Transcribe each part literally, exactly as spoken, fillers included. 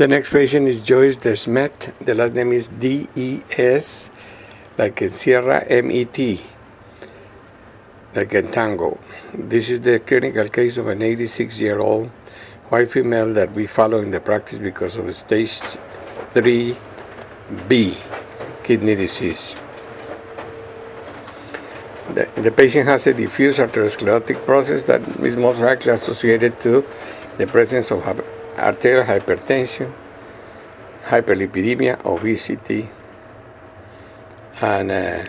The next patient is Joyce Desmet. The last name is D E S, like in Sierra, M E T, like in Tango. This is the clinical case of an eighty-six-year-old white female that we follow in the practice because of stage three B, kidney disease. The, the patient has a diffuse arteriosclerotic process that is most likely associated to the presence of arterial hypertension, hyperlipidemia, obesity, and uh,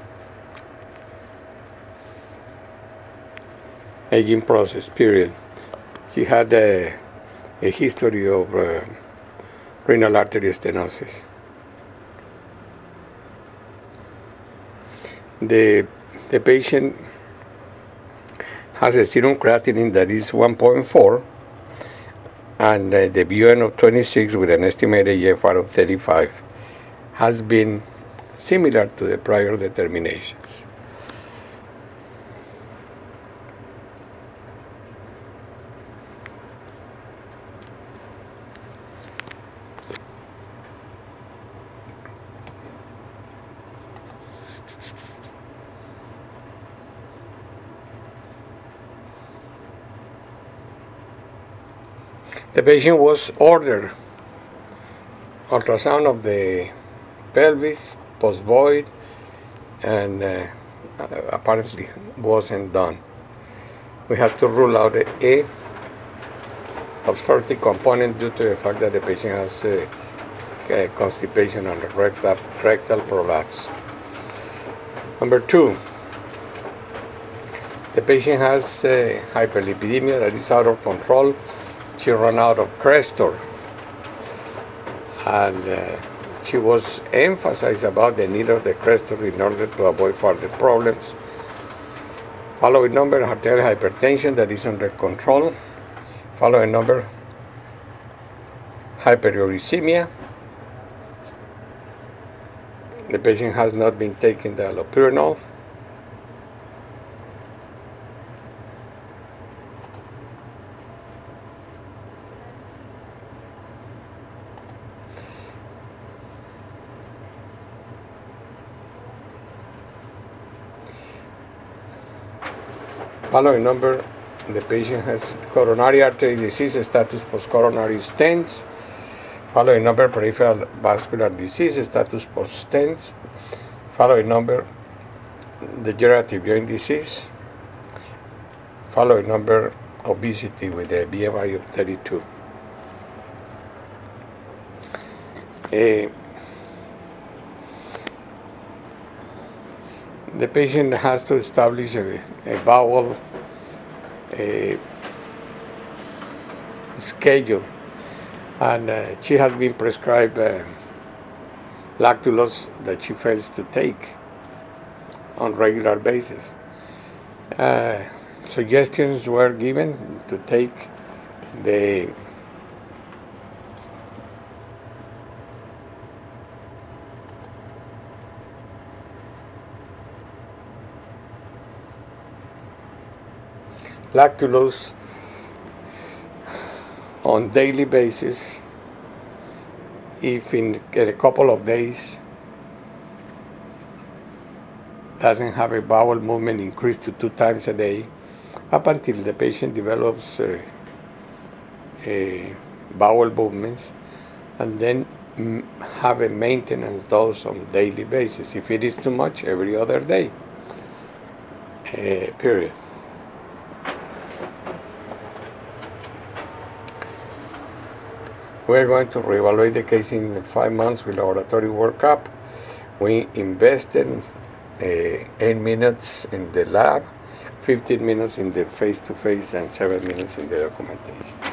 aging process, period. She had a, a history of uh, renal artery stenosis. The, the patient has a serum creatinine that is one point four and uh, the B U N of twenty-six with an estimated E F R of thirty-five has been similar to the prior determinations. The patient was ordered ultrasound of the pelvis, post-void, and uh, apparently wasn't done. We have to rule out a obstructive component due to the fact that the patient has uh, uh, constipation and rectal, rectal prolapse. Number two, the patient has uh, hyperlipidemia that is out of control. She ran out of Crestor, and uh, she was emphasized about the need of the Crestor in order to avoid further problems. Following number, arterial hypertension that is under control. Following number, hyperuricemia. The patient has not been taking the allopurinol. Following number, the patient has coronary artery disease, status post-coronary stents. Following number, peripheral vascular disease, status post-stents. Following number, degenerative joint disease. Following number, obesity with a B M I of thirty-two. Uh, The patient has to establish a, a bowel a schedule, and uh, she has been prescribed uh, lactulose that she fails to take on regular basis. Uh, suggestions were given to take the lactulose on daily basis. If in a couple of days doesn't have a bowel movement increased to two times a day, up until the patient develops uh, a bowel movements, and then m- have a maintenance dose on daily basis. If it is too much, every other day, uh, period. We're going to reevaluate the case in five months with laboratory workup. We invested uh, eight minutes in the lab, fifteen minutes in the face-to-face, and seven minutes in the documentation.